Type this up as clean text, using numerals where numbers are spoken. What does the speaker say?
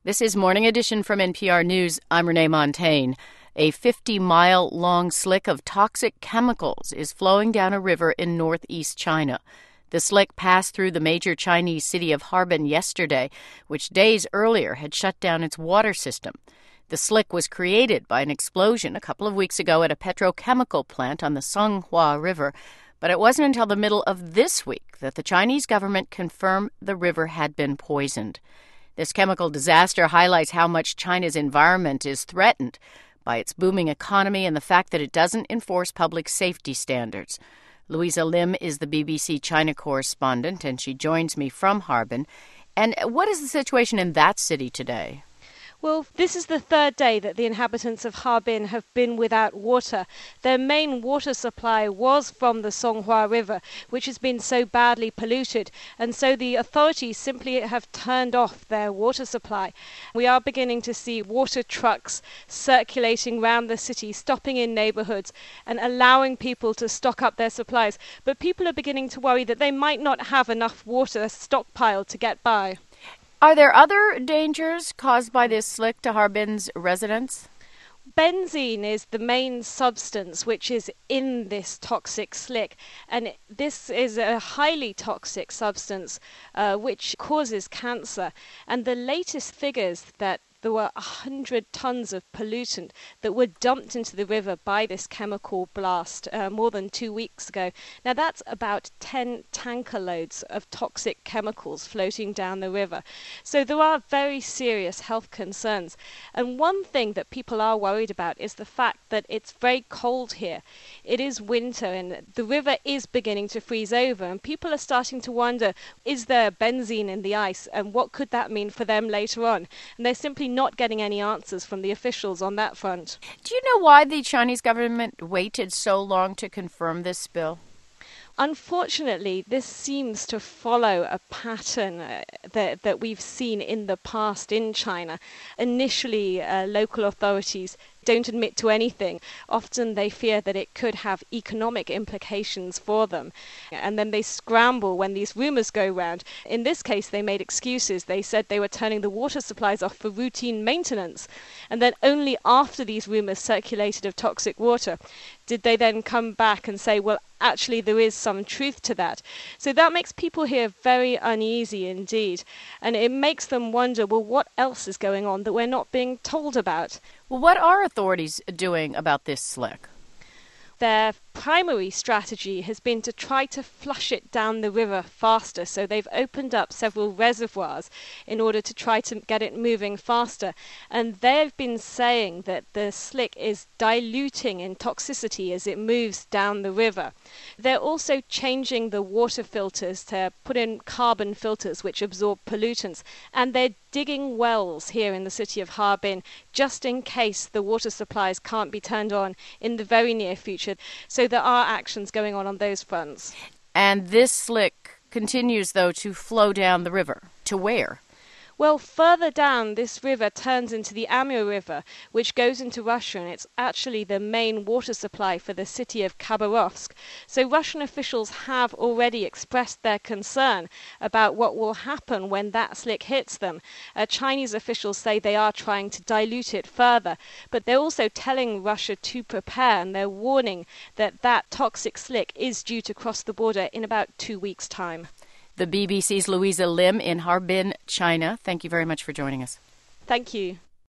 This is Morning Edition from NPR News. I'm Renee Montagne. A 50-mile-long slick of toxic chemicals is flowing down a river in northeast China. The slick passed through the major Chinese city of Harbin yesterday, which days earlier had shut down its water system. The slick was created by an explosion a couple of weeks ago at a petrochemical plant on the Songhua River, but it wasn't until the middle of this week that the Chinese government confirmed the river had been poisoned. This chemical disaster highlights how much China's environment is threatened by its booming economy and the fact that it doesn't enforce public safety standards. Louisa Lim is the BBC China correspondent, and she joins me from Harbin. And what is the situation in that city today? Well, this is the third day that the inhabitants of Harbin have been without water. Their main water supply was from the Songhua River, which has been so badly polluted, and so the authorities simply have turned off their water supply. We are beginning to see water trucks circulating around the city, stopping in neighborhoods and allowing people to stock up their supplies. But people are beginning to worry that they might not have enough water stockpiled to get by. Are there other dangers caused by this slick to Harbin's residents? Benzene is the main substance which is in this toxic slick, and this is a highly toxic substance which causes cancer. And the latest figures that there were 100 tons of pollutant that were dumped into the river by this chemical blast more than 2 weeks ago. Now that's about 10 tanker loads of toxic chemicals floating down the river. So there are very serious health concerns. And one thing that people are worried about is the fact that it's very cold here. It is winter and the river is beginning to freeze over, and people are starting to wonder, is there benzene in the ice, and what could that mean for them later on? And they're simply not getting any answers from the officials on that front. Do you know why the Chinese government waited so long to confirm this spill? Unfortunately, this seems to follow a pattern that we've seen in the past in China. Initially, local authorities don't admit to anything. Often they fear that it could have economic implications for them. And then they scramble when these rumors go round. In this case, they made excuses. They said they were turning the water supplies off for routine maintenance. And then only after these rumors circulated of toxic water did they then come back and say, well, actually there is some truth to that. So that makes people here very uneasy indeed. And it makes them wonder, well, what else is going on that we're not being told about? Well, what are authorities doing about this slick? Their primary strategy has been to try to flush it down the river faster. So they've opened up several reservoirs in order to try to get it moving faster. And they've been saying that the slick is diluting in toxicity as it moves down the river. They're also changing the water filters to put in carbon filters which absorb pollutants. And they're digging wells here in the city of Harbin just in case the water supplies can't be turned on in the very near future. So there are actions going on those fronts. And this slick continues, though, to flow down the river. To where? Well, further down, this river turns into the Amur River, which goes into Russia, and it's actually the main water supply for the city of Khabarovsk. So Russian officials have already expressed their concern about what will happen when that slick hits them. Chinese officials say they are trying to dilute it further, but they're also telling Russia to prepare, and they're warning that that toxic slick is due to cross the border in about 2 weeks' time. The BBC's Louisa Lim in Harbin, China. Thank you very much for joining us. Thank you.